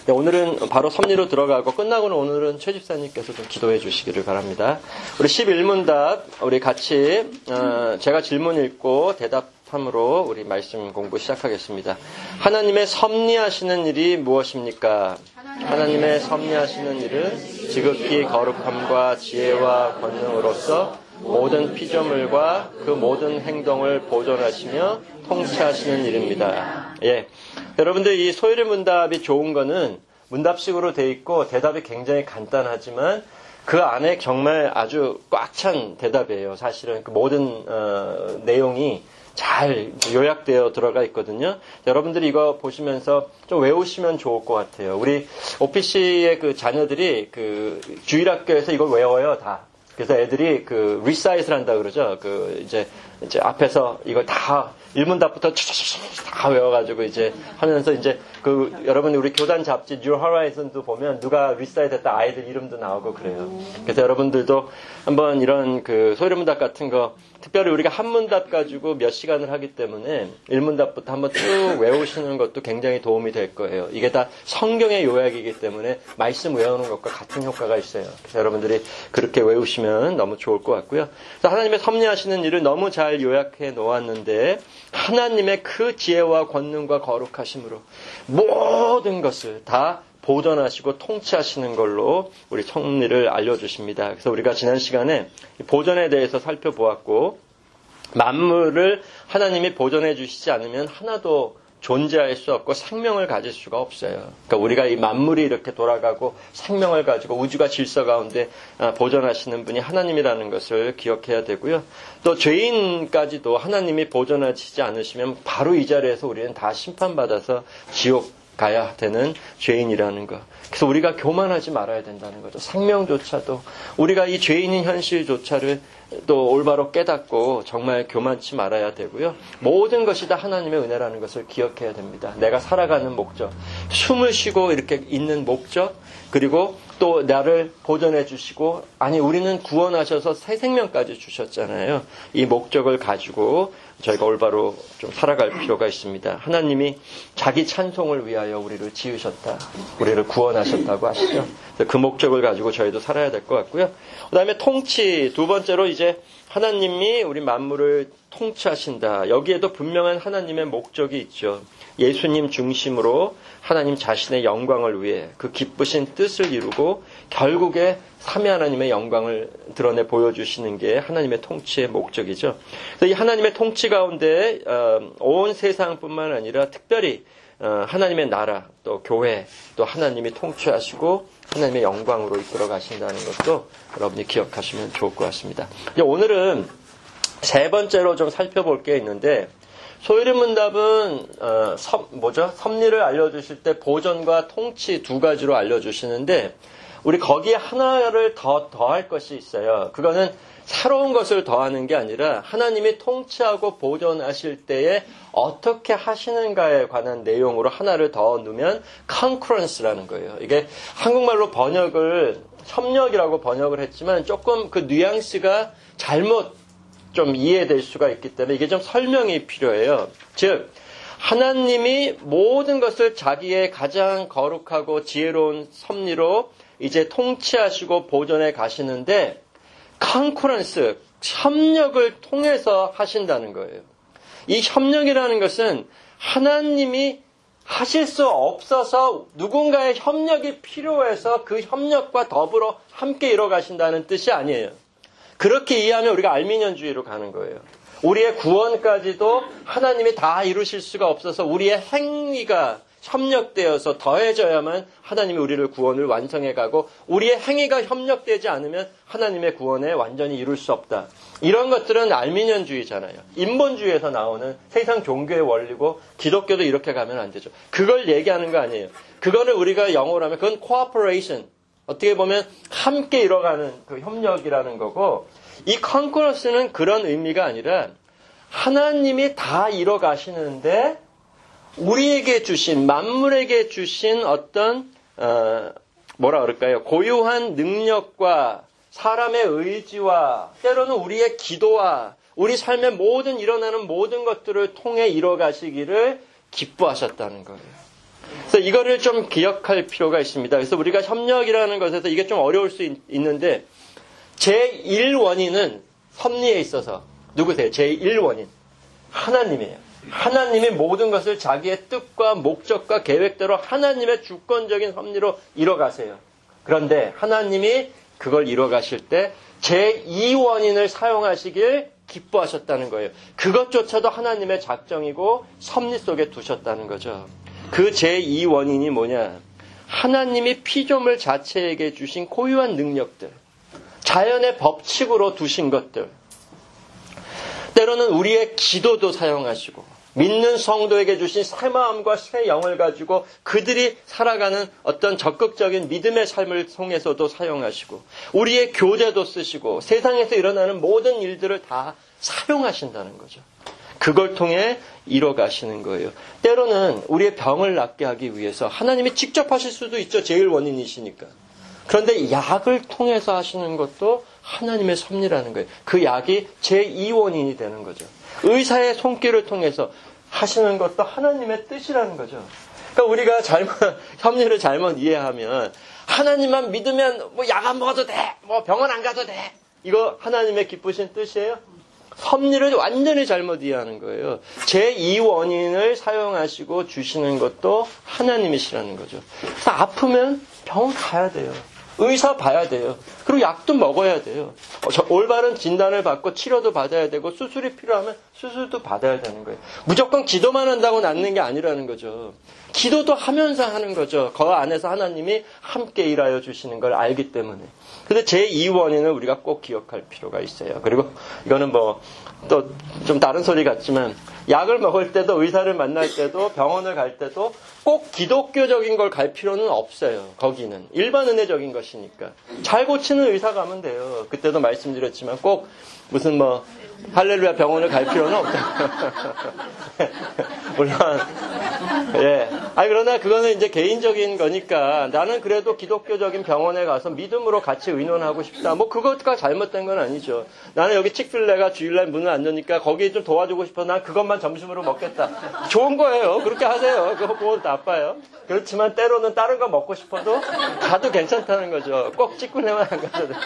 네, 오늘은 바로 섭리로 들어가고 끝나고는 오늘은 최 집사님께서 좀 기도해 주시기를 바랍니다. 우리 11문답 우리 같이 제가 질문 읽고 대답함으로 우리 말씀 공부 시작하겠습니다. 하나님의 섭리하시는 일이 무엇입니까? 하나님의 섭리하시는 일은 지극히 거룩함과 지혜와 권능으로서 모든 피조물과 그 모든 행동을 보존하시며 통치하시는 일입니다. 예, 여러분들 이 소요리 문답이 좋은 거는 문답식으로 돼 있고 대답이 굉장히 간단하지만 그 안에 정말 아주 꽉 찬 대답이에요. 사실은 그 모든 내용이 잘 요약되어 들어가 있거든요. 여러분들이 이거 보시면서 좀 외우시면 좋을 것 같아요. 우리 오피시의 그 자녀들이 그 주일학교에서 이걸 외워요, 다. 그래서 애들이 그 리사이트를 한다 그러죠. 그 이제 앞에서 이걸 다 일문답부터 다 외워가지고 이제 하면서 이제 그 여러분이 우리 교단 잡지 New Horizon도 보면 누가 리사이트 했다 아이들 이름도 나오고 그래요. 그래서 여러분들도 한번 이런 그 소리문답 같은 거 특별히 우리가 한 문답 가지고 몇 시간을 하기 때문에 1문답부터 한번 쭉 외우시는 것도 굉장히 도움이 될 거예요. 이게 다 성경의 요약이기 때문에 말씀 외우는 것과 같은 효과가 있어요. 그래서 여러분들이 그렇게 외우시면 너무 좋을 것 같고요. 그래서 하나님의 섭리하시는 일을 너무 잘 요약해 놓았는데 하나님의 그 지혜와 권능과 거룩하심으로 모든 것을 다 보존하시고 통치하시는 걸로 우리 섭리를 알려주십니다. 그래서 우리가 지난 시간에 보존에 대해서 살펴보았고 만물을 하나님이 보존해 주시지 않으면 하나도 존재할 수 없고 생명을 가질 수가 없어요. 그러니까 우리가 이 만물이 이렇게 돌아가고 생명을 가지고 우주가 질서 가운데 보존하시는 분이 하나님이라는 것을 기억해야 되고요. 또 죄인까지도 하나님이 보존하시지 않으시면 바로 이 자리에서 우리는 다 심판받아서 지옥 가야 되는 죄인이라는 것. 그래서 우리가 교만하지 말아야 된다는 거죠. 생명조차도 우리가 이 죄인인 현실조차를 또 올바로 깨닫고 정말 교만치 말아야 되고요. 모든 것이 다 하나님의 은혜라는 것을 기억해야 됩니다. 내가 살아가는 목적, 숨을 쉬고 이렇게 있는 목적, 그리고 또 나를 보존해 주시고, 아니 우리는 구원하셔서 새 생명까지 주셨잖아요. 이 목적을 가지고 저희가 올바로 좀 살아갈 필요가 있습니다. 하나님이 자기 찬송을 위하여 우리를 지으셨다. 우리를 구원하셨다고 하시죠. 그 목적을 가지고 저희도 살아야 될 것 같고요. 그 다음에 통치, 두 번째로 이제 하나님이 우리 만물을 통치하신다. 여기에도 분명한 하나님의 목적이 있죠. 예수님 중심으로 하나님 자신의 영광을 위해 그 기쁘신 뜻을 이루고 결국에 삼위 하나님의 영광을 드러내 보여주시는 게 하나님의 통치의 목적이죠. 그래서 이 하나님의 통치 가운데 온 세상뿐만 아니라 특별히 하나님의 나라, 또 교회, 또 하나님이 통치하시고 하나님의 영광으로 이끌어 가신다는 것도 여러분이 기억하시면 좋을 것 같습니다. 오늘은 세 번째로 좀 살펴볼 게 있는데 소요리 문답은 섭리를 알려주실 때 보존과 통치 두 가지로 알려주시는데 우리 거기에 하나를 더할 것이 있어요. 그거는 새로운 것을 더하는 게 아니라 하나님이 통치하고 보존하실 때에 어떻게 하시는가에 관한 내용으로 하나를 더 넣으면 concurrence라는 거예요. 이게 한국말로 번역을 협력이라고 번역을 했지만 조금 그 뉘앙스가 잘못 좀 이해될 수가 있기 때문에 이게 좀 설명이 필요해요. 즉 하나님이 모든 것을 자기의 가장 거룩하고 지혜로운 섭리로 이제 통치하시고 보존해 가시는데 컨커런스, 협력을 통해서 하신다는 거예요. 이 협력이라는 것은 하나님이 하실 수 없어서 누군가의 협력이 필요해서 그 협력과 더불어 함께 이뤄 가신다는 뜻이 아니에요. 그렇게 이해하면 우리가 알미니언주의로 가는 거예요. 우리의 구원까지도 하나님이 다 이루실 수가 없어서 우리의 행위가 협력되어서 더해져야만 하나님이 우리를 구원을 완성해 가고 우리의 행위가 협력되지 않으면 하나님의 구원에 완전히 이룰 수 없다. 이런 것들은 알미니언주의잖아요. 인본주의에서 나오는 세상 종교의 원리고 기독교도 이렇게 가면 안 되죠. 그걸 얘기하는 거 아니에요. 그거는 우리가 영어로 하면 그건 cooperation. 어떻게 보면 함께 이뤄가는 그 협력이라는 거고 이 컨커런스는 그런 의미가 아니라 하나님이 다 이뤄가시는데 우리에게 주신 만물에게 주신 어떤 뭐라 그럴까요? 고유한 능력과 사람의 의지와 때로는 우리의 기도와 우리 삶의 모든 일어나는 모든 것들을 통해 이뤄가시기를 기뻐하셨다는 거예요. 그래서 이거를 좀 기억할 필요가 있습니다. 그래서 우리가 협력이라는 것에서 이게 좀 어려울 수 있는데 제1원인은 섭리에 있어서 누구세요? 제1원인. 하나님이에요. 하나님이 모든 것을 자기의 뜻과 목적과 계획대로 하나님의 주권적인 섭리로 이뤄가세요. 그런데 하나님이 그걸 이뤄가실 때 제2원인을 사용하시길 기뻐하셨다는 거예요. 그것조차도 하나님의 작정이고 섭리 속에 두셨다는 거죠. 그 제2원인이 뭐냐? 하나님이 피조물 자체에게 주신 고유한 능력들, 자연의 법칙으로 두신 것들, 때로는 우리의 기도도 사용하시고 믿는 성도에게 주신 새 마음과 새 영을 가지고 그들이 살아가는 어떤 적극적인 믿음의 삶을 통해서도 사용하시고 우리의 교제도 쓰시고 세상에서 일어나는 모든 일들을 다 사용하신다는 거죠. 그걸 통해 이뤄가시는 거예요. 때로는 우리의 병을 낫게 하기 위해서 하나님이 직접 하실 수도 있죠. 제일 원인이시니까. 그런데 약을 통해서 하시는 것도 하나님의 섭리라는 거예요. 그 약이 제2원인이 되는 거죠. 의사의 손길을 통해서 하시는 것도 하나님의 뜻이라는 거죠. 그러니까 우리가 섭리를 잘못 이해하면 하나님만 믿으면 뭐 약 안 먹어도 돼, 뭐 병원 안 가도 돼. 이거 하나님의 기쁘신 뜻이에요? 섭리를 완전히 잘못 이해하는 거예요. 제2원인을 사용하시고 주시는 것도 하나님이시라는 거죠. 그래서 아프면 병원 가야 돼요. 의사 봐야 돼요. 그리고 약도 먹어야 돼요. 올바른 진단을 받고 치료도 받아야 되고 수술이 필요하면 수술도 받아야 되는 거예요. 무조건 기도만 한다고 낫는 게 아니라는 거죠. 기도도 하면서 하는 거죠. 그 안에서 하나님이 함께 일하여 주시는 걸 알기 때문에. 근데 제2원인을 우리가 꼭 기억할 필요가 있어요. 그리고 이거는 뭐 또 좀 다른 소리 같지만 약을 먹을 때도 의사를 만날 때도 병원을 갈 때도 꼭 기독교적인 걸 갈 필요는 없어요. 거기는 일반 은혜적인 것이니까 잘 고치는 의사 가면 돼요. 그때도 말씀드렸지만 꼭 무슨 뭐 할렐루야 병원을 갈 필요는 없다. 물론 예. 그러나 그거는 이제 개인적인 거니까 나는 그래도 기독교적인 병원에 가서 믿음으로 같이 의논하고 싶다. 뭐 그것가 잘못된 건 아니죠. 나는 여기 칙필레가 주일날 문을 안 여니까 거기에 좀 도와주고 싶어. 난 그것만 점심으로 먹겠다. 좋은 거예요. 그렇게 하세요. 그거 뭐 나빠요. 그렇지만 때로는 다른 거 먹고 싶어도 가도 괜찮다는 거죠. 꼭 칙필레만 안 가도 돼요.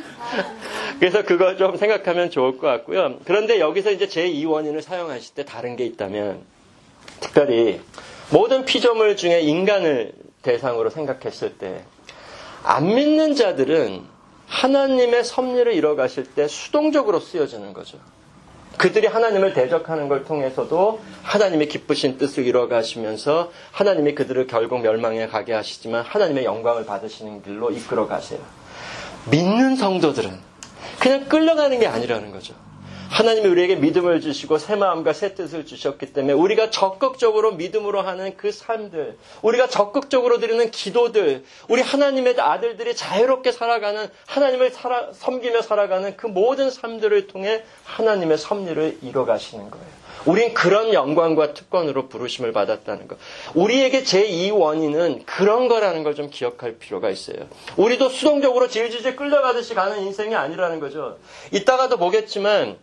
그래서 그거 좀 생각하면 좋을 것 같고요. 그런데 여기서 이제 제2원인을 사용하실 때 다른 게 있다면 특별히 모든 피조물 중에 인간을 대상으로 생각했을 때 안 믿는 자들은 하나님의 섭리를 이뤄가실 때 수동적으로 쓰여지는 거죠. 그들이 하나님을 대적하는 걸 통해서도 하나님의 기쁘신 뜻을 이뤄가시면서 하나님이 그들을 결국 멸망에 가게 하시지만 하나님의 영광을 받으시는 길로 이끌어 가세요. 믿는 성도들은 그냥 끌려가는 게 아니라는 거죠. 하나님이 우리에게 믿음을 주시고 새 마음과 새 뜻을 주셨기 때문에 우리가 적극적으로 믿음으로 하는 그 삶들, 우리가 적극적으로 드리는 기도들, 우리 하나님의 아들들이 자유롭게 살아가는, 하나님을 섬기며 살아가는 그 모든 삶들을 통해 하나님의 섭리를 이뤄가시는 거예요. 우린 그런 영광과 특권으로 부르심을 받았다는 것. 우리에게 제2원인은 그런 거라는 걸 좀 기억할 필요가 있어요. 우리도 수동적으로 질질질 끌려가듯이 가는 인생이 아니라는 거죠. 이따가도 보겠지만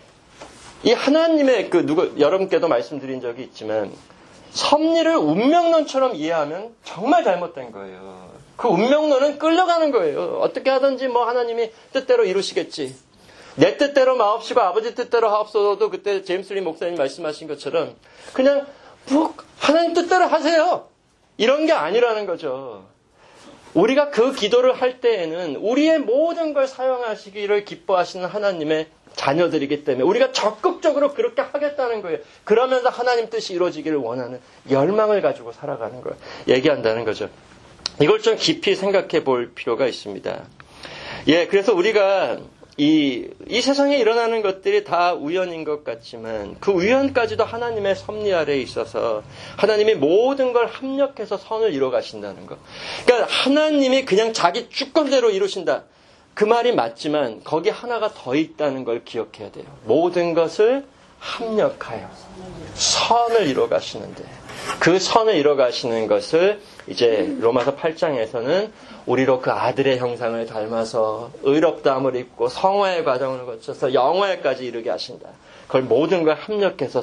이 하나님의 여러분께도 말씀드린 적이 있지만 섭리를 운명론처럼 이해하면 정말 잘못된 거예요. 그 운명론은 끌려가는 거예요. 어떻게 하든지 뭐 하나님이 뜻대로 이루시겠지. 내 뜻대로 마옵시고 아버지 뜻대로 하옵소서도 그때 제임스 리 목사님 말씀하신 것처럼 그냥 하나님 뜻대로 하세요. 이런 게 아니라는 거죠. 우리가 그 기도를 할 때에는 우리의 모든 걸 사용하시기를 기뻐하시는 하나님의 자녀들이기 때문에 우리가 적극적으로 그렇게 하겠다는 거예요. 그러면서 하나님 뜻이 이루어지기를 원하는 열망을 가지고 살아가는 걸 얘기한다는 거죠. 이걸 좀 깊이 생각해 볼 필요가 있습니다. 그래서 우리가 이 세상에 일어나는 것들이 다 우연인 것 같지만 그 우연까지도 하나님의 섭리 아래에 있어서 하나님이 모든 걸 합력해서 선을 이뤄 가신다는 것. 그러니까 하나님이 그냥 자기 주권대로 이루신다. 그 말이 맞지만 거기 하나가 더 있다는 걸 기억해야 돼요. 모든 것을 합력하여 선을 이뤄 가시는데 그 선을 이뤄 가시는 것을 이제 로마서 8장에서는 우리로 그 아들의 형상을 닮아서 의롭다함을 입고 성화의 과정을 거쳐서 영화에까지 이르게 하신다. 그걸 모든 걸 합력해서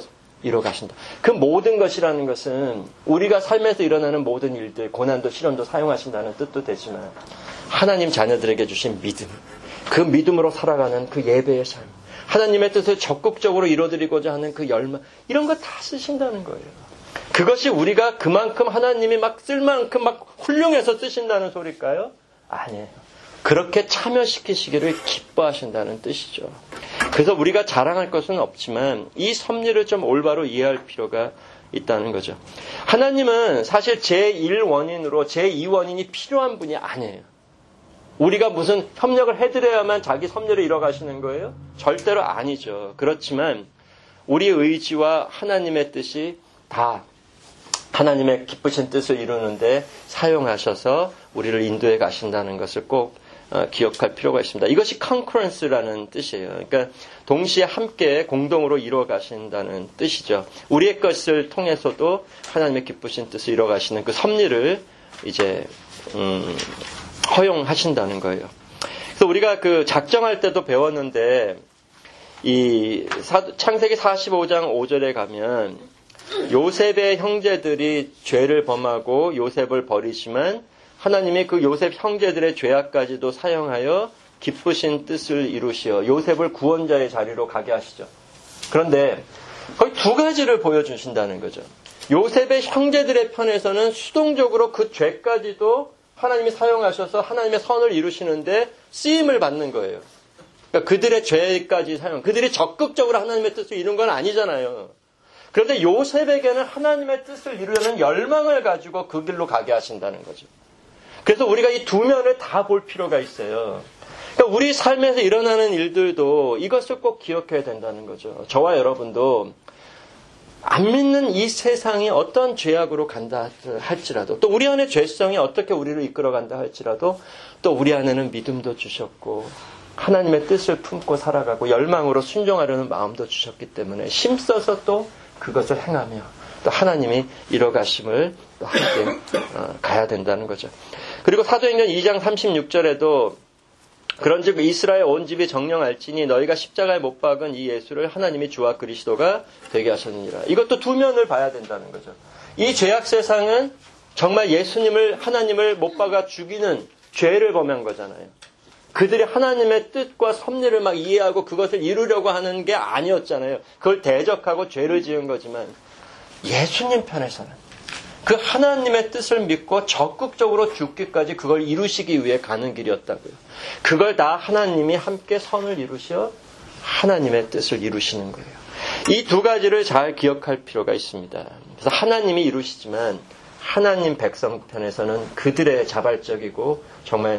이뤄 가신다. 그 모든 것이라는 것은 우리가 삶에서 일어나는 모든 일들, 고난도 시련도 사용하신다는 뜻도 되지만 하나님 자녀들에게 주신 믿음, 그 믿음으로 살아가는 그 예배의 삶, 하나님의 뜻을 적극적으로 이뤄드리고자 하는 그 열망, 이런 거 다 쓰신다는 거예요. 그것이 우리가 그만큼 하나님이 막 쓸 만큼 막 훌륭해서 쓰신다는 소리일까요? 아니에요. 그렇게 참여시키시기를 기뻐하신다는 뜻이죠. 그래서 우리가 자랑할 것은 없지만 이 섭리를 좀 올바로 이해할 필요가 있다는 거죠. 하나님은 사실 제1원인으로 제2원인이 필요한 분이 아니에요. 우리가 무슨 협력을 해드려야만 자기 섭리를 이뤄가시는 거예요? 절대로 아니죠. 그렇지만 우리의 의지와 하나님의 뜻이 다 하나님의 기쁘신 뜻을 이루는데 사용하셔서 우리를 인도해 가신다는 것을 꼭 기억할 필요가 있습니다. 이것이 concurrence라는 뜻이에요. 그러니까 동시에 함께 공동으로 이루어 가신다는 뜻이죠. 우리의 것을 통해서도 하나님의 기쁘신 뜻을 이루어 가시는 그 섭리를 이제 허용하신다는 거예요. 그래서 우리가 그 작정할 때도 배웠는데 이 창세기 45장 5절에 가면 요셉의 형제들이 죄를 범하고 요셉을 버리지만 하나님이 그 요셉 형제들의 죄악까지도 사용하여 기쁘신 뜻을 이루시어 요셉을 구원자의 자리로 가게 하시죠. 그런데 거의 두 가지를 보여주신다는 거죠. 요셉의 형제들의 편에서는 수동적으로 그 죄까지도 하나님이 사용하셔서 하나님의 선을 이루시는데 쓰임을 받는 거예요. 그러니까 그들의 죄까지 사용, 그들이 적극적으로 하나님의 뜻을 이룬 건 아니잖아요. 그런데 요셉에게는 하나님의 뜻을 이루려는 열망을 가지고 그 길로 가게 하신다는 거죠. 그래서 우리가 이 두 면을 다 볼 필요가 있어요. 그러니까 우리 삶에서 일어나는 일들도 이것을 꼭 기억해야 된다는 거죠. 저와 여러분도 안 믿는 이 세상이 어떤 죄악으로 간다 할지라도, 또 우리 안에 죄성이 어떻게 우리를 이끌어간다 할지라도, 또 우리 안에는 믿음도 주셨고 하나님의 뜻을 품고 살아가고 열망으로 순종하려는 마음도 주셨기 때문에 힘써서 또 그것을 행하며 또 하나님이 이뤄가심을 또 함께 가야 된다는 거죠. 그리고 사도행전 2장 36절에도 그런즉 이스라엘 온 집이 정령할지니 너희가 십자가에 못 박은 이 예수를 하나님이 주와 그리스도가 되게 하셨느니라. 이것도 두 면을 봐야 된다는 거죠. 이 죄악 세상은 정말 예수님을 하나님을 못 박아 죽이는 죄를 범한 거잖아요. 그들이 하나님의 뜻과 섭리를 막 이해하고 그것을 이루려고 하는 게 아니었잖아요. 그걸 대적하고 죄를 지은 거지만 예수님 편에서는 그 하나님의 뜻을 믿고 적극적으로 죽기까지 그걸 이루시기 위해 가는 길이었다고요. 그걸 다 하나님이 함께 선을 이루셔 하나님의 뜻을 이루시는 거예요. 이 두 가지를 잘 기억할 필요가 있습니다. 그래서 하나님이 이루시지만 하나님 백성 편에서는 그들의 자발적이고 정말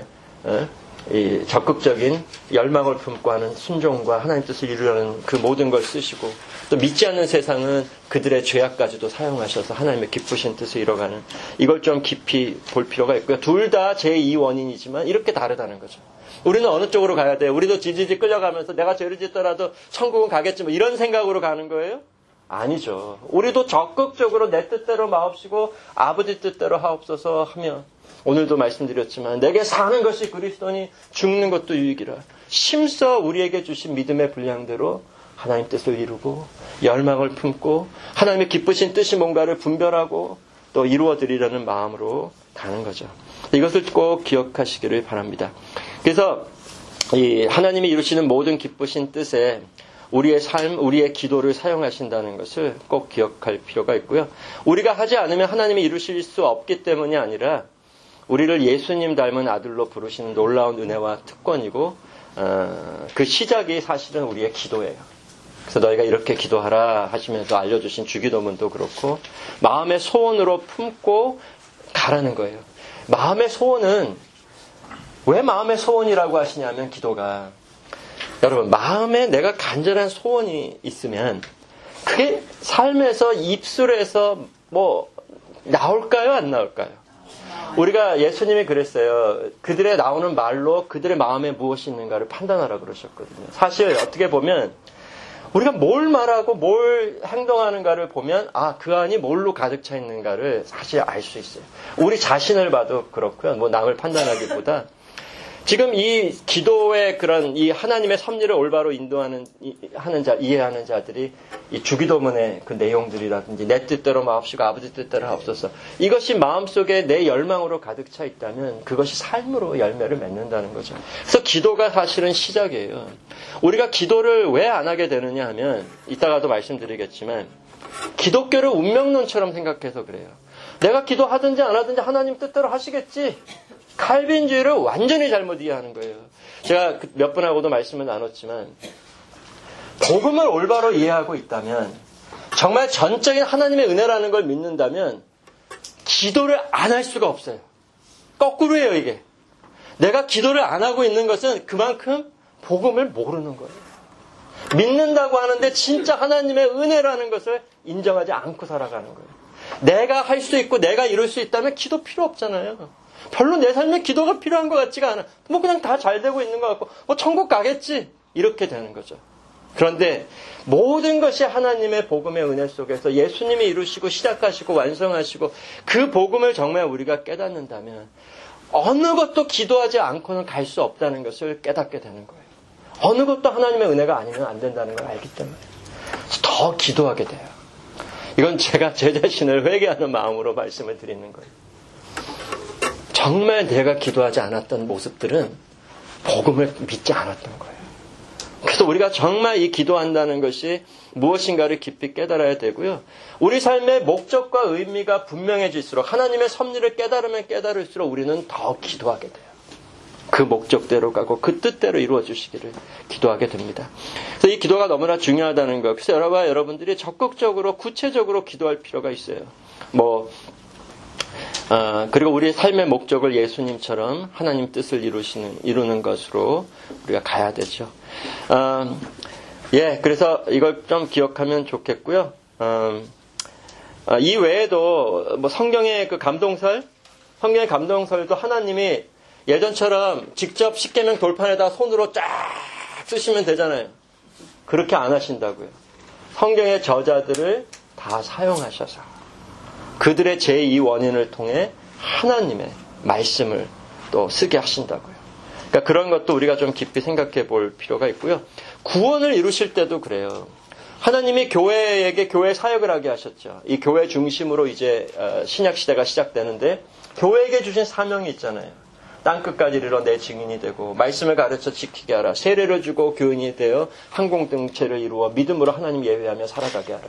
이 적극적인 열망을 품고 하는 순종과 하나님 뜻을 이루려는 그 모든 걸 쓰시고, 또 믿지 않는 세상은 그들의 죄악까지도 사용하셔서 하나님의 기쁘신 뜻을 이뤄가는, 이걸 좀 깊이 볼 필요가 있고요. 둘 다 제2원인이지만 이렇게 다르다는 거죠. 우리는 어느 쪽으로 가야 돼요? 우리도 지지직 끌려가면서 내가 죄를 짓더라도 천국은 가겠지 뭐 이런 생각으로 가는 거예요? 아니죠. 우리도 적극적으로 내 뜻대로 마옵시고 아버지 뜻대로 하옵소서 하며, 오늘도 말씀드렸지만 내게 사는 것이 그리스도니 죽는 것도 유익이라, 심써 우리에게 주신 믿음의 분량대로 하나님 뜻을 이루고 열망을 품고 하나님의 기쁘신 뜻이 뭔가를 분별하고 또 이루어드리려는 마음으로 가는 거죠. 이것을 꼭 기억하시기를 바랍니다. 그래서 이 하나님이 이루시는 모든 기쁘신 뜻에 우리의 삶, 우리의 기도를 사용하신다는 것을 꼭 기억할 필요가 있고요. 우리가 하지 않으면 하나님이 이루실 수 없기 때문이 아니라 우리를 예수님 닮은 아들로 부르시는 놀라운 은혜와 특권이고, 그 시작이 사실은 우리의 기도예요. 그래서 너희가 이렇게 기도하라 하시면서 알려주신 주기도문도 그렇고 마음의 소원으로 품고 가라는 거예요. 마음의 소원은 왜 마음의 소원이라고 하시냐면, 기도가 여러분, 마음에 내가 간절한 소원이 있으면 그게 삶에서 입술에서 뭐 나올까요? 안 나올까요? 우리가 예수님이 그랬어요. 그들의 나오는 말로 그들의 마음에 무엇이 있는가를 판단하라 그러셨거든요. 사실 어떻게 보면 우리가 뭘 말하고 뭘 행동하는가를 보면 그 안이 뭘로 가득 차 있는가를 사실 알 수 있어요. 우리 자신을 봐도 그렇고요. 뭐 남을 판단하기보다 지금 이 기도의 그런 이 하나님의 섭리를 올바로 이해하는 자들이 이 주기도문의 그 내용들이라든지 내 뜻대로 마옵시고 아버지 뜻대로 하옵소서, 이것이 마음속에 내 열망으로 가득 차 있다면 그것이 삶으로 열매를 맺는다는 거죠. 그래서 기도가 사실은 시작이에요. 우리가 기도를 왜 안 하게 되느냐 하면, 이따가도 말씀드리겠지만 기독교를 운명론처럼 생각해서 그래요. 내가 기도하든지 안 하든지 하나님 뜻대로 하시겠지. 칼빈주의를 완전히 잘못 이해하는 거예요. 제가 몇 분하고도 말씀을 나눴지만, 복음을 올바로 이해하고 있다면, 정말 전적인 하나님의 은혜라는 걸 믿는다면 기도를 안 할 수가 없어요. 거꾸로예요, 이게. 내가 기도를 안 하고 있는 것은 그만큼 복음을 모르는 거예요. 믿는다고 하는데 진짜 하나님의 은혜라는 것을 인정하지 않고 살아가는 거예요. 내가 할 수 있고 내가 이룰 수 있다면 기도 필요 없잖아요. 별로 내 삶에 기도가 필요한 것 같지가 않아. 뭐 그냥 다 잘 되고 있는 것 같고, 뭐 천국 가겠지, 이렇게 되는 거죠. 그런데 모든 것이 하나님의 복음의 은혜 속에서 예수님이 이루시고 시작하시고 완성하시고 그 복음을 정말 우리가 깨닫는다면 어느 것도 기도하지 않고는 갈 수 없다는 것을 깨닫게 되는 거예요. 어느 것도 하나님의 은혜가 아니면 안 된다는 걸 알기 때문에 더 기도하게 돼요. 이건 제가 제 자신을 회개하는 마음으로 말씀을 드리는 거예요. 정말 내가 기도하지 않았던 모습들은 복음을 믿지 않았던 거예요. 그래서 우리가 정말 이 기도한다는 것이 무엇인가를 깊이 깨달아야 되고요. 우리 삶의 목적과 의미가 분명해질수록, 하나님의 섭리를 깨달으면 깨달을수록 우리는 더 기도하게 돼요. 그 목적대로 가고 그 뜻대로 이루어 주시기를 기도하게 됩니다. 그래서 이 기도가 너무나 중요하다는 것. 그래서 여러분들이 적극적으로 구체적으로 기도할 필요가 있어요. 그리고 우리의 삶의 목적을 예수님처럼 하나님 뜻을 이루는 것으로 우리가 가야 되죠. 그래서 이걸 좀 기억하면 좋겠고요. 이 외에도 성경의 그 성경의 감동설도 하나님이 예전처럼 직접 십계명 돌판에다 손으로 쫙 쓰시면 되잖아요. 그렇게 안 하신다고요. 성경의 저자들을 다 사용하셔서 그들의 제2원인을 통해 하나님의 말씀을 또 쓰게 하신다고요. 그러니까 그런 것도 우리가 좀 깊이 생각해 볼 필요가 있고요. 구원을 이루실 때도 그래요. 하나님이 교회에게 교회 사역을 하게 하셨죠. 이 교회 중심으로 이제 신약 시대가 시작되는데, 교회에게 주신 사명이 있잖아요. 땅끝까지 이르러 내 증인이 되고 말씀을 가르쳐 지키게 하라. 세례를 주고 교인이 되어 한 공동체를 이루어 믿음으로 하나님 예배하며 살아가게 하라.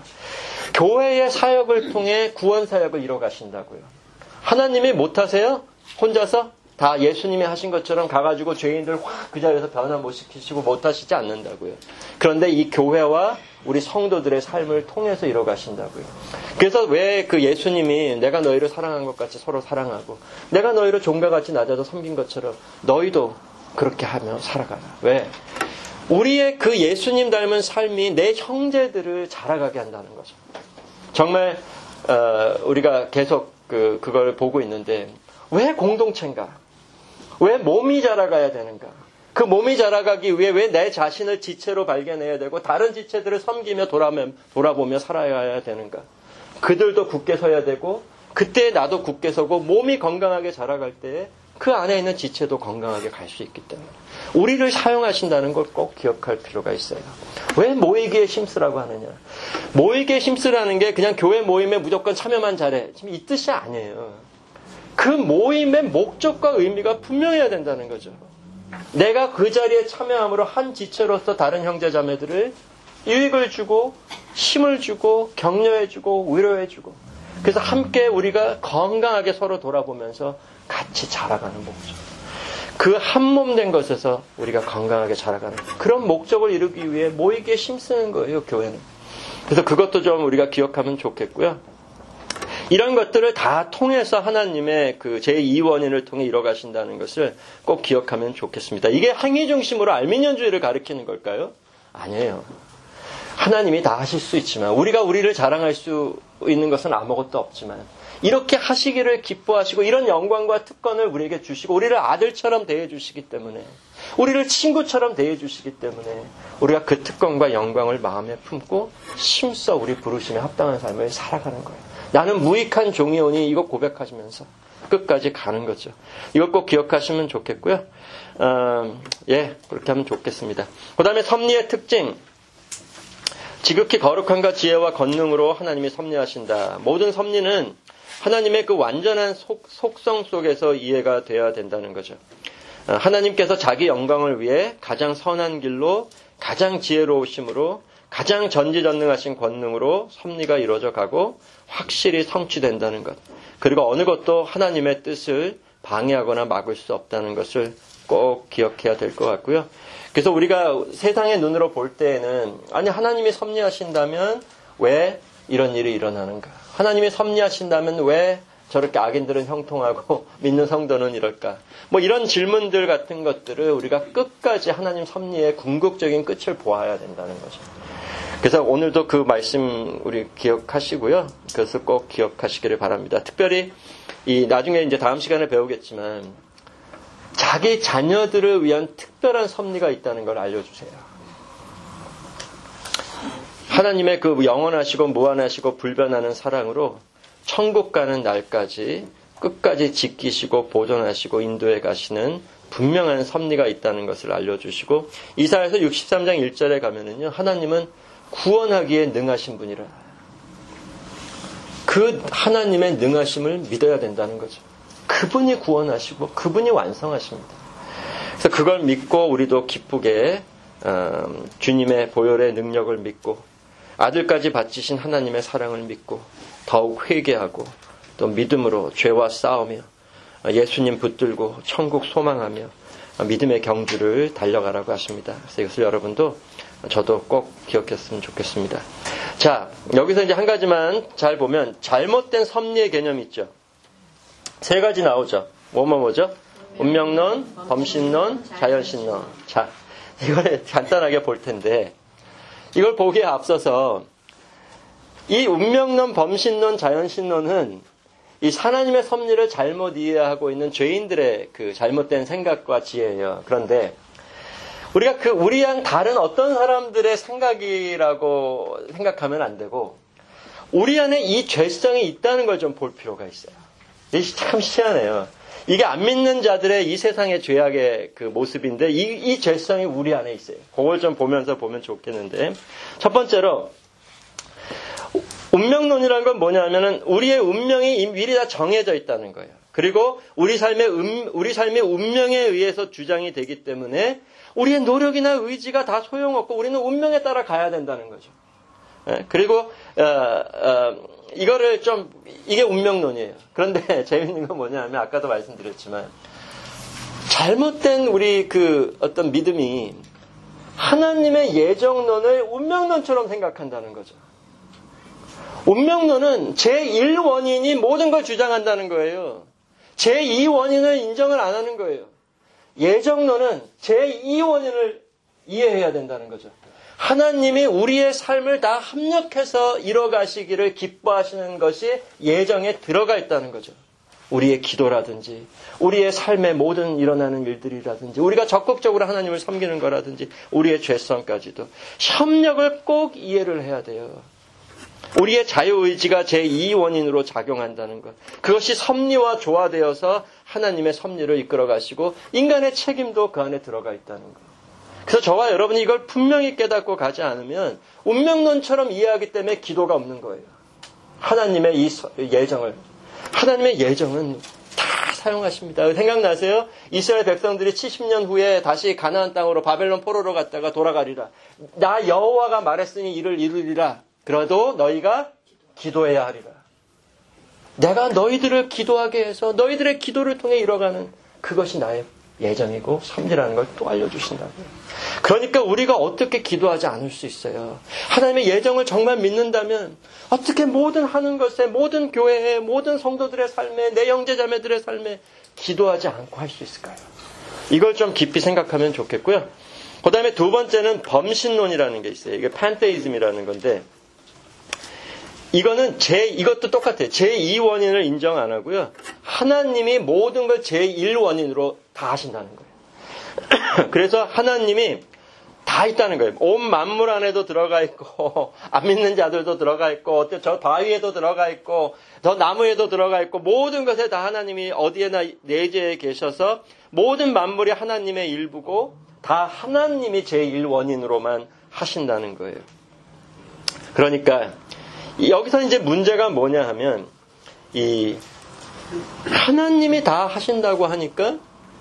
교회의 사역을 통해 구원 사역을 이뤄가신다고요. 하나님이 못하세요? 혼자서? 다 예수님이 하신 것처럼 가가지고 죄인들 확 그 자리에서 변화 못 시키시고 못하시지 않는다고요. 그런데 이 교회와 우리 성도들의 삶을 통해서 이뤄가신다고요. 그래서 왜 그 예수님이 내가 너희를 사랑한 것 같이 서로 사랑하고, 내가 너희를 종과 같이 낮아서 섬긴 것처럼 너희도 그렇게 하며 살아가라. 왜? 우리의 그 예수님 닮은 삶이 내 형제들을 자라가게 한다는 거죠. 정말 우리가 계속 그걸 보고 있는데, 왜 공동체인가? 왜 몸이 자라가야 되는가? 그 몸이 자라가기 위해 왜 내 자신을 지체로 발견해야 되고 다른 지체들을 섬기며 돌아보며 살아야 되는가? 그들도 굳게 서야 되고, 그때 나도 굳게 서고, 몸이 건강하게 자라갈 때에 그 안에 있는 지체도 건강하게 갈 수 있기 때문에 우리를 사용하신다는 걸 꼭 기억할 필요가 있어요. 왜 모이기에 힘쓰라고 하느냐? 모이기에 힘쓰라는 게 그냥 교회 모임에 무조건 참여만 잘해, 지금 이 뜻이 아니에요. 그 모임의 목적과 의미가 분명해야 된다는 거죠. 내가 그 자리에 참여함으로 한 지체로서 다른 형제자매들을 유익을 주고 힘을 주고 격려해 주고 위로해 주고, 그래서 함께 우리가 건강하게 서로 돌아보면서 같이 자라가는 목적, 그 한 몸 된 것에서 우리가 건강하게 자라가는 그런 목적을 이루기 위해 모이기에 힘쓰는 거예요, 교회는. 그래서 그것도 좀 우리가 기억하면 좋겠고요. 이런 것들을 다 통해서 하나님의 그 제2원인을 통해 이뤄가신다는 것을 꼭 기억하면 좋겠습니다. 이게 행위 중심으로 알미니언주의를 가리키는 걸까요? 아니에요. 하나님이 다 하실 수 있지만, 우리가 우리를 자랑할 수 있는 것은 아무것도 없지만, 이렇게 하시기를 기뻐하시고 이런 영광과 특권을 우리에게 주시고 우리를 아들처럼 대해주시기 때문에, 우리를 친구처럼 대해주시기 때문에 우리가 그 특권과 영광을 마음에 품고 힘써 우리 부르심에 합당한 삶을 살아가는 거예요. 나는 무익한 종이오니 이거 고백하시면서 끝까지 가는 거죠. 이걸 꼭 기억하시면 좋겠고요. 그렇게 하면 좋겠습니다. 그 다음에 섭리의 특징. 지극히 거룩함과 지혜와 권능으로 하나님이 섭리하신다. 모든 섭리는 하나님의 그 완전한 속성 속에서 이해가 되어야 된다는 거죠. 하나님께서 자기 영광을 위해 가장 선한 길로, 가장 지혜로우심으로, 가장 전지전능하신 권능으로 섭리가 이루어져 가고 확실히 성취된다는 것. 그리고 어느 것도 하나님의 뜻을 방해하거나 막을 수 없다는 것을 꼭 기억해야 될 것 같고요. 그래서 우리가 세상의 눈으로 볼 때에는 아니 하나님이 섭리하신다면 왜 이런 일이 일어나는가? 하나님이 섭리하신다면 왜 저렇게 악인들은 형통하고 믿는 성도는 이럴까? 뭐 이런 질문들 같은 것들을 우리가 끝까지 하나님 섭리의 궁극적인 끝을 보아야 된다는 거죠. 그래서 오늘도 그 말씀 우리 기억하시고요. 그것을 꼭 기억하시기를 바랍니다. 특별히 나중에 이제 다음 시간에 배우겠지만 자기 자녀들을 위한 특별한 섭리가 있다는 걸 알려주세요. 하나님의 그 영원하시고 무한하시고 불변하는 사랑으로 천국 가는 날까지 끝까지 지키시고 보존하시고 인도해 가시는 분명한 섭리가 있다는 것을 알려주시고 이사야서 63장 1절에 가면은요. 하나님은 구원하기에 능하신 분이라. 그 하나님의 능하심을 믿어야 된다는 거죠. 그분이 구원하시고 그분이 완성하십니다. 그래서 그걸 믿고 우리도 기쁘게 주님의 보혈의 능력을 믿고 아들까지 바치신 하나님의 사랑을 믿고 더욱 회개하고 또 믿음으로 죄와 싸우며 예수님 붙들고 천국 소망하며 믿음의 경주를 달려가라고 하십니다. 그래서 이것을 여러분도 저도 꼭 기억했으면 좋겠습니다. 자, 여기서 이제 한 가지만 잘 보면 잘못된 섭리의 개념이 있죠. 세 가지 나오죠. 뭐죠? 운명론, 범신론, 자연신론. 자, 이걸 간단하게 볼 텐데 이걸 보기에 앞서서 이 운명론, 범신론, 자연신론은 이 하나님의 섭리를 잘못 이해하고 있는 죄인들의 그 잘못된 생각과 지혜예요. 그런데 우리가 우리랑 다른 어떤 사람들의 생각이라고 생각하면 안 되고 우리 안에 이 죄성이 있다는 걸 좀 볼 필요가 있어요. 이게 참 희한해요. 이게 안 믿는 자들의 이 세상의 죄악의 그 모습인데 이 죄성이 우리 안에 있어요. 그걸 좀 보면서 보면 좋겠는데 첫 번째로 운명론이라는 건 뭐냐면은 우리의 운명이 미리 다 정해져 있다는 거예요. 그리고 우리 삶의 운명에 의해서 주장이 되기 때문에 우리의 노력이나 의지가 다 소용없고 우리는 운명에 따라 가야 된다는 거죠. 그리고 이거를 이게 운명론이에요. 그런데 재밌는 건 뭐냐면 아까도 말씀드렸지만 잘못된 우리 어떤 믿음이 하나님의 예정론을 운명론처럼 생각한다는 거죠. 운명론은 제1원인이 모든 걸 주장한다는 거예요. 제2원인을 인정을 안 하는 거예요. 예정론은 제2원인을 이해해야 된다는 거죠. 하나님이 우리의 삶을 다 합력해서 이뤄가시기를 기뻐하시는 것이 예정에 들어가 있다는 거죠. 우리의 기도라든지 우리의 삶의 모든 일어나는 일들이라든지 우리가 적극적으로 하나님을 섬기는 거라든지 우리의 죄성까지도 협력을 꼭 이해를 해야 돼요. 우리의 자유의지가 제2원인으로 작용한다는 것. 그것이 섭리와 조화되어서 하나님의 섭리를 이끌어가시고 인간의 책임도 그 안에 들어가 있다는 것. 그래서 저와 여러분이 이걸 분명히 깨닫고 가지 않으면 운명론처럼 이해하기 때문에 기도가 없는 거예요. 하나님의 이 예정을. 하나님의 예정은 다 사용하십니다. 생각나세요? 이스라엘 백성들이 70년 후에 다시 가나안 땅으로 바벨론 포로로 갔다가 돌아가리라. 나 여호와가 말했으니 이를 이루리라. 그래도 너희가 기도해야 하리라. 내가 너희들을 기도하게 해서 너희들의 기도를 통해 이뤄가는 그것이 나의 예정이고 섭리라는 걸 또 알려주신다고요. 그러니까 우리가 어떻게 기도하지 않을 수 있어요. 하나님의 예정을 정말 믿는다면 어떻게 모든 하는 것에 모든 교회에 모든 성도들의 삶에 내 형제자매들의 삶에 기도하지 않고 할 수 있을까요? 이걸 좀 깊이 생각하면 좋겠고요. 그 다음에 두 번째는 범신론이라는 게 있어요. 이게 판테이즘이라는 건데 이것도 똑같아요. 제2원인을 인정 안 하고요. 하나님이 모든 걸 제1원인으로 다 하신다는 거예요. 그래서 하나님이 다 다 있다는 거예요. 온 만물 안에도 들어가 있고 안 믿는 자들도 들어가 있고 저 바위에도 들어가 있고 저 나무에도 들어가 있고 모든 것에 다 하나님이 어디에나 내재해 계셔서 모든 만물이 하나님의 일부고 다 하나님이 제1원인으로만 하신다는 거예요. 그러니까 여기서 이제 문제가 뭐냐 하면 이 하나님이 다 하신다고 하니까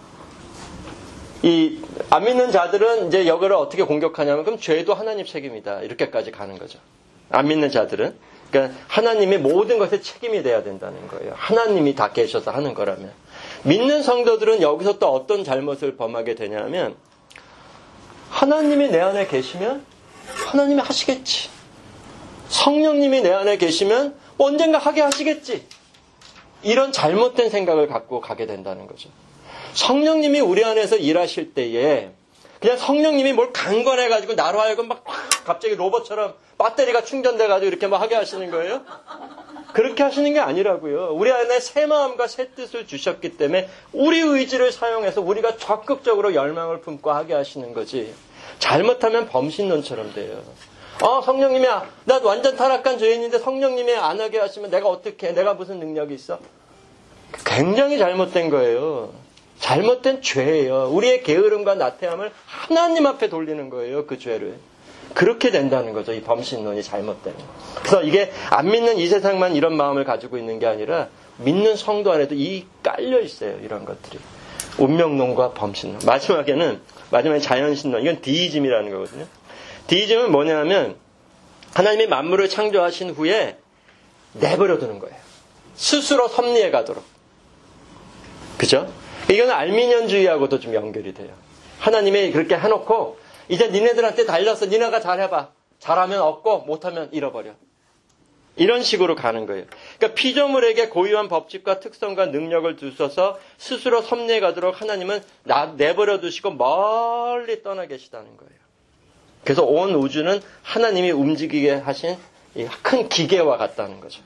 이 안 믿는 자들은 이제 여기를 어떻게 공격하냐면 그럼 죄도 하나님 책임이다. 이렇게까지 가는 거죠. 안 믿는 자들은. 그러니까 하나님이 모든 것에 책임이 돼야 된다는 거예요. 하나님이 다 계셔서 하는 거라면. 믿는 성도들은 여기서 또 어떤 잘못을 범하게 되냐면 하나님이 내 안에 계시면 하나님이 하시겠지. 성령님이 내 안에 계시면 언젠가 하게 하시겠지. 이런 잘못된 생각을 갖고 가게 된다는 거죠. 성령님이 우리 안에서 일하실 때에 그냥 성령님이 뭘 강권해가지고 나로 하여금 막 갑자기 로봇처럼 배터리가 충전돼가지고 이렇게 막 하게 하시는 거예요? 그렇게 하시는 게 아니라고요. 우리 안에 새 마음과 새 뜻을 주셨기 때문에 우리 의지를 사용해서 우리가 적극적으로 열망을 품고 하게 하시는 거지. 잘못하면 범신론처럼 돼요. 성령님이 나 완전 타락한 죄인인데 성령님이 안 하게 하시면 내가 어떻게 해? 내가 무슨 능력이 있어? 굉장히 잘못된 거예요. 잘못된 죄예요. 우리의 게으름과 나태함을 하나님 앞에 돌리는 거예요. 그 죄를. 그렇게 된다는 거죠. 이 범신론이 잘못되면. 그래서 이게 안 믿는 이 세상만 이런 마음을 가지고 있는 게 아니라 믿는 성도 안에도 이 깔려 있어요. 이런 것들이. 운명론과 범신론. 마지막에 자연신론. 이건 디이즘이라는 거거든요. 디이즘은 뭐냐면 하나님이 만물을 창조하신 후에 내버려 두는 거예요. 스스로 섭리해 가도록. 그죠? 이건 알미니언주의하고도 좀 연결이 돼요. 하나님이 그렇게 해놓고 이제 니네들한테 달려서 니네가 잘해봐. 잘하면 얻고 못하면 잃어버려. 이런 식으로 가는 거예요. 그러니까 피조물에게 고유한 법칙과 특성과 능력을 두셔서 스스로 섭리해 가도록 하나님은 내버려 두시고 멀리 떠나 계시다는 거예요. 그래서 온 우주는 하나님이 움직이게 하신 이 큰 기계와 같다는 거죠.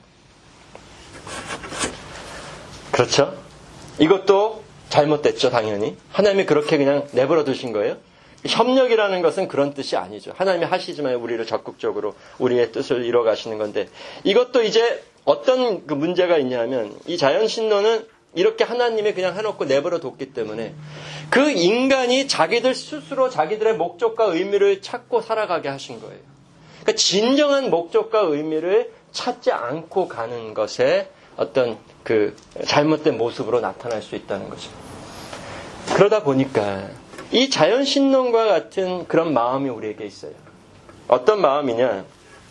그렇죠? 이것도 잘못됐죠, 당연히. 하나님이 그렇게 그냥 내버려 두신 거예요. 협력이라는 것은 그런 뜻이 아니죠. 하나님이 하시지만 우리를 적극적으로 우리의 뜻을 이뤄가시는 건데 이것도 이제 어떤 그 문제가 있냐면 이 자연신론은 이렇게 하나님이 그냥 해놓고 내버려 뒀기 때문에 그 인간이 자기들 스스로 자기들의 목적과 의미를 찾고 살아가게 하신 거예요. 그러니까 진정한 목적과 의미를 찾지 않고 가는 것에 어떤 그 잘못된 모습으로 나타날 수 있다는 거죠. 그러다 보니까 이 자연신론과 같은 그런 마음이 우리에게 있어요. 어떤 마음이냐?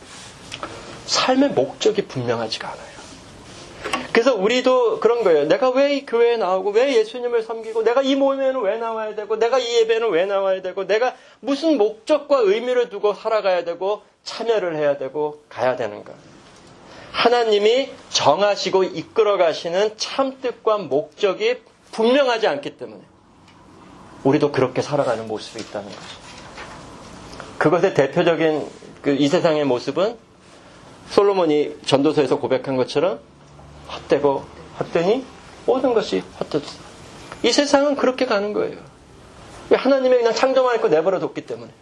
삶의 목적이 분명하지가 않아요. 그래서 우리도 그런 거예요. 내가 왜 이 교회에 나오고 왜 예수님을 섬기고 내가 이 모임에는 왜 나와야 되고 내가 이 예배는 왜 나와야 되고 내가 무슨 목적과 의미를 두고 살아가야 되고 참여를 해야 되고 가야 되는가. 하나님이 정하시고 이끌어 가시는 참뜻과 목적이 분명하지 않기 때문에 우리도 그렇게 살아가는 모습이 있다는 거죠. 그것의 대표적인 이 세상의 모습은 솔로몬이 전도서에서 고백한 것처럼 헛되고 헛되니 모든 것이 헛되다. 이 세상은 그렇게 가는 거예요. 왜 하나님이 그냥 창조만 했고 내버려 뒀기 때문에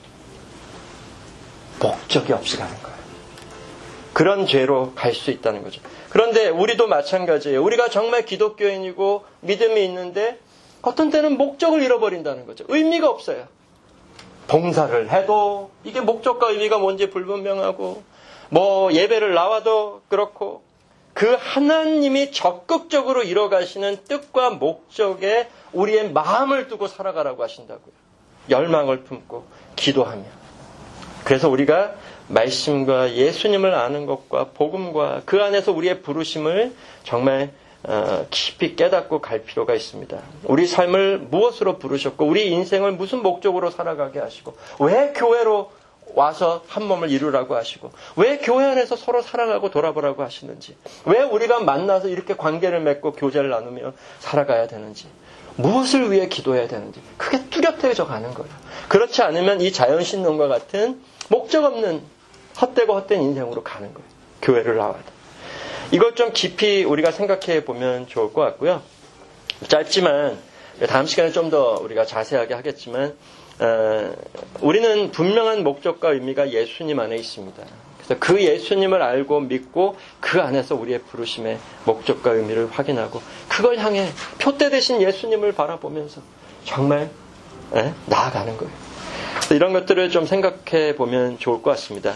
목적이 없이 가는 거예요. 그런 죄로 갈 수 있다는 거죠. 그런데 우리도 마찬가지예요. 우리가 정말 기독교인이고 믿음이 있는데 어떤 때는 목적을 잃어버린다는 거죠. 의미가 없어요. 봉사를 해도 이게 목적과 의미가 뭔지 불분명하고 예배를 나와도 그렇고 그 하나님이 적극적으로 이뤄가시는 뜻과 목적에 우리의 마음을 두고 살아가라고 하신다고요. 열망을 품고 기도하며. 그래서 우리가 말씀과 예수님을 아는 것과 복음과 그 안에서 우리의 부르심을 정말 깊이 깨닫고 갈 필요가 있습니다. 우리 삶을 무엇으로 부르셨고 우리 인생을 무슨 목적으로 살아가게 하시고 왜 교회로 와서 한 몸을 이루라고 하시고 왜 교회 안에서 서로 사랑하고 돌아보라고 하시는지 왜 우리가 만나서 이렇게 관계를 맺고 교제를 나누며 살아가야 되는지 무엇을 위해 기도해야 되는지 그게 뚜렷해져 가는 거예요. 그렇지 않으면 이 자연신론과 같은 목적 없는 헛되고 헛된 인생으로 가는 거예요. 교회를 나와도. 이걸 좀 깊이 우리가 생각해 보면 좋을 것 같고요. 짧지만 다음 시간에 좀 더 우리가 자세하게 하겠지만 우리는 분명한 목적과 의미가 예수님 안에 있습니다. 그래서 그 예수님을 알고 믿고 그 안에서 우리의 부르심의 목적과 의미를 확인하고 그걸 향해 표대 되신 예수님을 바라보면서 정말 나아가는 거예요. 이런 것들을 좀 생각해 보면 좋을 것 같습니다.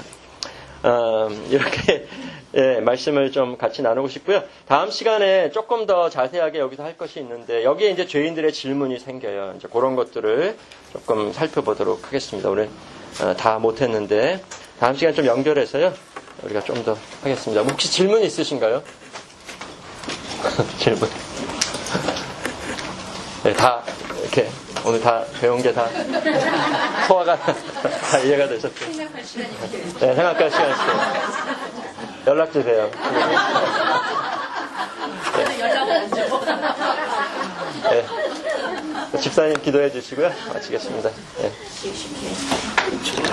이렇게 말씀을 좀 같이 나누고 싶고요. 다음 시간에 조금 더 자세하게 여기서 할 것이 있는데 여기에 이제 죄인들의 질문이 생겨요. 이제 그런 것들을 조금 살펴보도록 하겠습니다. 오늘 다 못했는데 다음 시간 좀 연결해서요. 우리가 좀 더 하겠습니다. 혹시 질문 있으신가요? 질문. 네, 다 이렇게 오늘 다 배운 게 다 소화가 다 이해가 되셨죠? 생각할 시간이 필요해요. 네, 생각할 시간이 있어요. 연락 주세요. 연락을 안 줘. 네. 집사님 기도해 주시고요. 마치겠습니다. 네.